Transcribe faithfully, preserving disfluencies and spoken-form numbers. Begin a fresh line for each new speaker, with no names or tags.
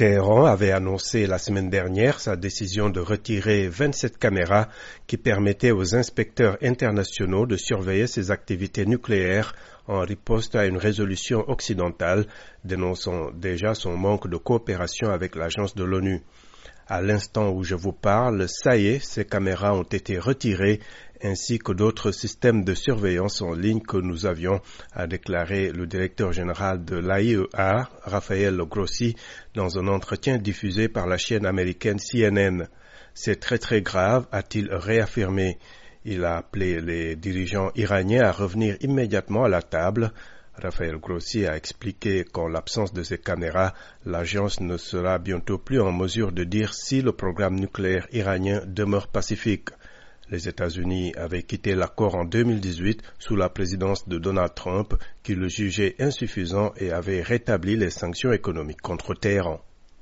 Téhéran avait annoncé la semaine dernière sa décision de retirer vingt-sept caméras qui permettaient aux inspecteurs internationaux de surveiller ses activités nucléaires en riposte à une résolution occidentale dénonçant déjà son manque de coopération avec l'agence de l'ONU. À l'instant où je vous parle, ça y est, ces caméras ont été retirées ainsi que d'autres systèmes de surveillance en ligne que nous avions, a déclaré le directeur général de l'A I E A, Rafael Grossi, dans un entretien diffusé par la chaîne américaine C N N. C'est très très grave, a-t-il réaffirmé. Il a appelé les dirigeants iraniens à revenir immédiatement à la table. Rafael Grossi a expliqué qu'en l'absence de ces caméras, l'agence ne sera bientôt plus en mesure de dire si le programme nucléaire iranien demeure pacifique. Les États-Unis avaient quitté l'accord en deux mille dix-huit sous la présidence de Donald Trump, qui le jugeait insuffisant et avait rétabli les sanctions économiques contre Téhéran.